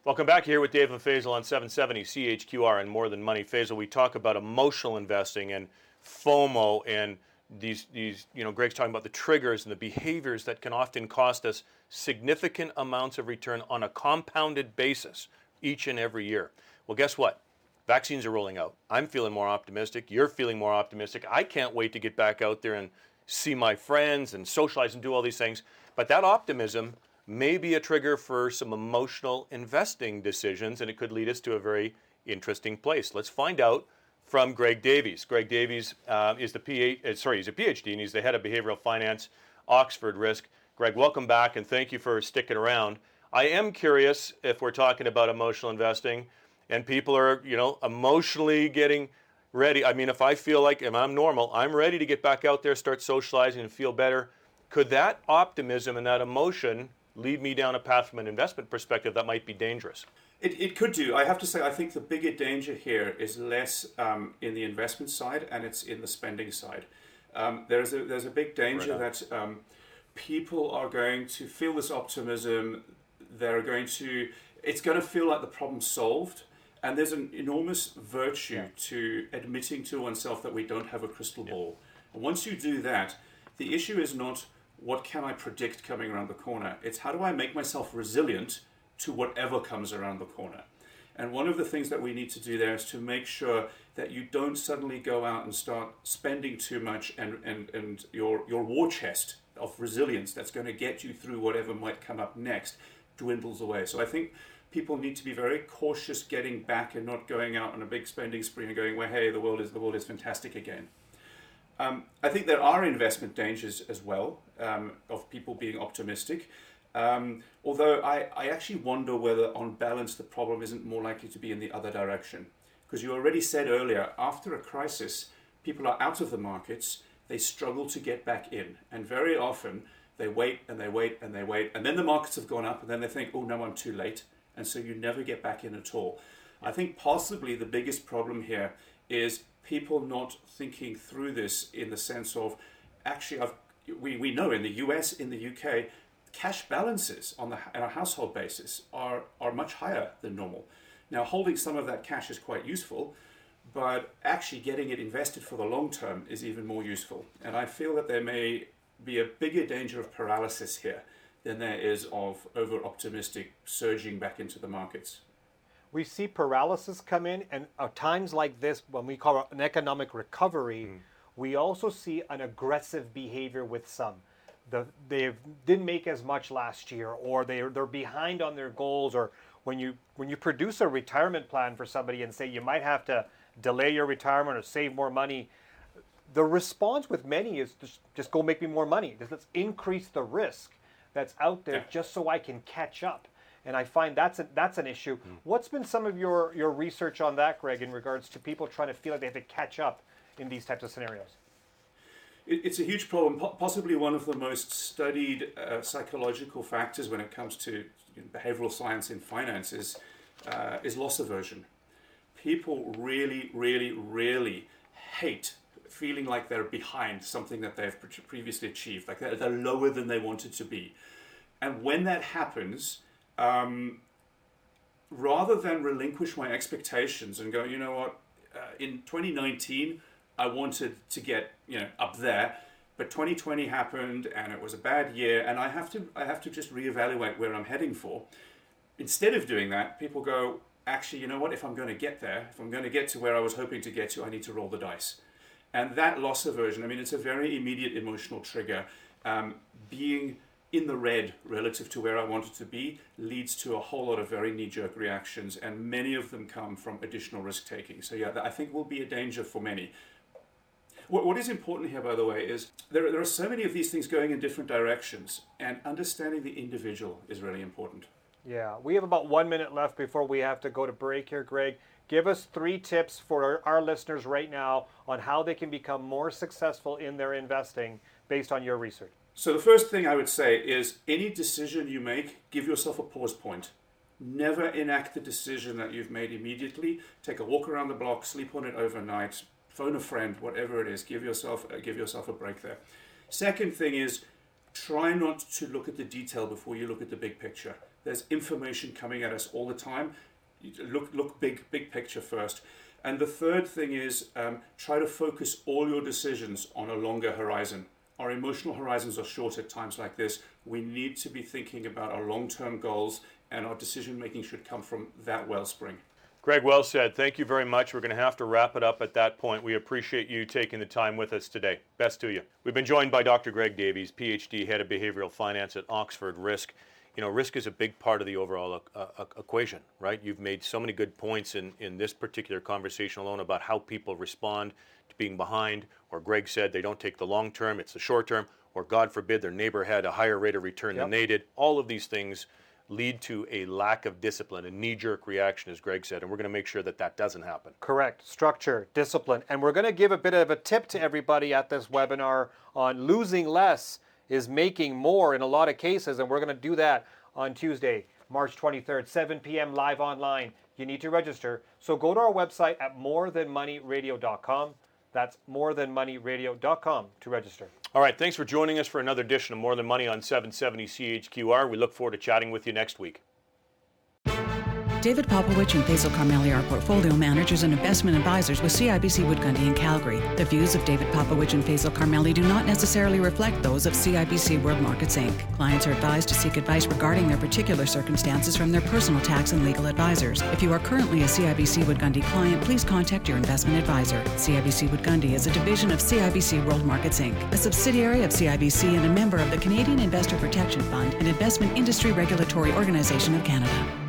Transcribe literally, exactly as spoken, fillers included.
Welcome back here with Dave and Faisal on seven seventy C H Q R and More Than Money. Faisal, we talk about emotional investing and FOMO and these, these, you know, Greg's talking about the triggers and the behaviors that can often cost us significant amounts of return on a compounded basis each and every year. Well, guess what? Vaccines are rolling out. I'm feeling more optimistic. You're feeling more optimistic. I can't wait to get back out there and see my friends and socialize and do all these things. But that optimism may be a trigger for some emotional investing decisions, and it could lead us to a very interesting place. Let's find out from Greg Davies. Greg Davies uh, is the P H, uh, sorry, he's a P H D, and he's the head of behavioral finance, Oxford Risk. Greg, welcome back, and thank you for sticking around. I am curious if we're talking about emotional investing, and people are, you know, emotionally getting ready. I mean, if I feel like, if I'm normal, I'm ready to get back out there, start socializing, and feel better. Could that optimism and that emotion lead me down a path from an investment perspective that might be dangerous? It, it could do. I have to say, I think the bigger danger here is less um, in the investment side and it's in the spending side. Um, there's a there's a big danger right that um, people are going to feel this optimism. They're going to, it's going to feel like the problem's solved. And there's an enormous virtue yeah. to admitting to oneself that we don't have a crystal yeah. ball. And once you do that, the issue is not what can I predict coming around the corner. It's how do I make myself resilient to whatever comes around the corner. And one of the things that we need to do there is to make sure that you don't suddenly go out and start spending too much and, and, and your, your war chest of resilience that's going to get you through whatever might come up next dwindles away. So I think people need to be very cautious getting back and not going out on a big spending spree and going, well, hey, the world is the world is fantastic again. Um, I think there are investment dangers as well um, of people being optimistic. Um, although I, I actually wonder whether on balance the problem isn't more likely to be in the other direction. Because you already said earlier, after a crisis, people are out of the markets, they struggle to get back in. And very often they wait and they wait and they wait. And then the markets have gone up and then they think, oh no, I'm too late. And so you never get back in at all. I think possibly the biggest problem here is people not thinking through this in the sense of, actually, I've, we, we know in the U S, in the U K, cash balances on, the, on a household basis are, are much higher than normal. Now, holding some of that cash is quite useful, but actually getting it invested for the long term is even more useful. And I feel that there may be a bigger danger of paralysis here than there is of over-optimistic surging back into the markets. We see paralysis come in, and at times like this, when we call it an economic recovery, mm. we also see an aggressive behavior with some. The, they didn't make as much last year, or they, they're behind on their goals, or when you when you produce a retirement plan for somebody and say you might have to delay your retirement or save more money, the response with many is just, just go make me more money. Just let's increase the risk that's out there yeah. just so I can catch up. And I find that's a, that's an issue. Mm. What's been some of your, your research on that, Greg, in regards to people trying to feel like they have to catch up in these types of scenarios? It, it's a huge problem, possibly one of the most studied uh, psychological factors when it comes to you know, behavioral science in finance is, uh, is loss aversion. People really, really, really hate feeling like they're behind something that they've pre- previously achieved, like they're, they're lower than they wanted to be. And when that happens, Um, rather than relinquish my expectations and go, you know what, uh, in twenty nineteen, I wanted to get, you know, up there, but twenty twenty happened and it was a bad year and I have to, I have to just reevaluate where I'm heading for. Instead of doing that, people go, actually, you know what, if I'm going to get there, if I'm going to get to where I was hoping to get to, I need to roll the dice. And that loss aversion, I mean, it's a very immediate emotional trigger. Um, being in the red relative to where I wanted to be leads to a whole lot of very knee-jerk reactions, and many of them come from additional risk-taking. So yeah, I think will be a danger for many. What, what is important here, by the way, is there, there are so many of these things going in different directions, and understanding the individual is really important. Yeah, we have about one minute left before we have to go to break here, Greg. Give us three tips for our, our listeners right now on how they can become more successful in their investing based on your research. So the first thing I would say is any decision you make, give yourself a pause point. Never enact the decision that you've made immediately. Take a walk around the block, sleep on it overnight, phone a friend, whatever it is. Give yourself, uh, give yourself a break there. Second thing is try not to look at the detail before you look at the big picture. There's information coming at us all the time. Look, look big, big picture first. And the third thing is um, try to focus all your decisions on a longer horizon. Our emotional horizons are short at times like this. We need to be thinking about our long-term goals, and our decision making should come from that wellspring. Greg, well said. Thank you very much. We're going to have to wrap it up at that point. We appreciate you taking the time with us today. Best to you. We've been joined by Doctor Greg Davies, P H D, Head of Behavioral Finance at Oxford Risk. You know, risk is a big part of the overall uh, uh, equation, right? You've made so many good points in, in this particular conversation alone about how people respond to being behind, or Greg said they don't take the long term, it's the short term, or God forbid their neighbor had a higher rate of return yep. than they did. All of these things lead to a lack of discipline, a knee-jerk reaction, as Greg said, and we're going to make sure that that doesn't happen. Correct. Structure, discipline. And we're going to give a bit of a tip to everybody at this webinar on losing less is making more in a lot of cases, and we're going to do that on Tuesday, March twenty-third, seven p.m. live online. You need to register. So go to our website at more than money radio dot com. That's more than money radio dot com to register. All right, thanks for joining us for another edition of More Than Money on seven seventy C H Q R. We look forward to chatting with you next week. David Popowich and Faisal Karmali are portfolio managers and investment advisors with C I B C Wood Gundy in Calgary. The views of David Popowich and Faisal Karmali do not necessarily reflect those of C I B C World Markets Incorporated. Clients are advised to seek advice regarding their particular circumstances from their personal tax and legal advisors. If you are currently a C I B C Wood Gundy client, please contact your investment advisor. C I B C Wood Gundy is a division of C I B C World Markets Incorporated, a subsidiary of C I B C and a member of the Canadian Investor Protection Fund, an investment industry regulatory organization of Canada.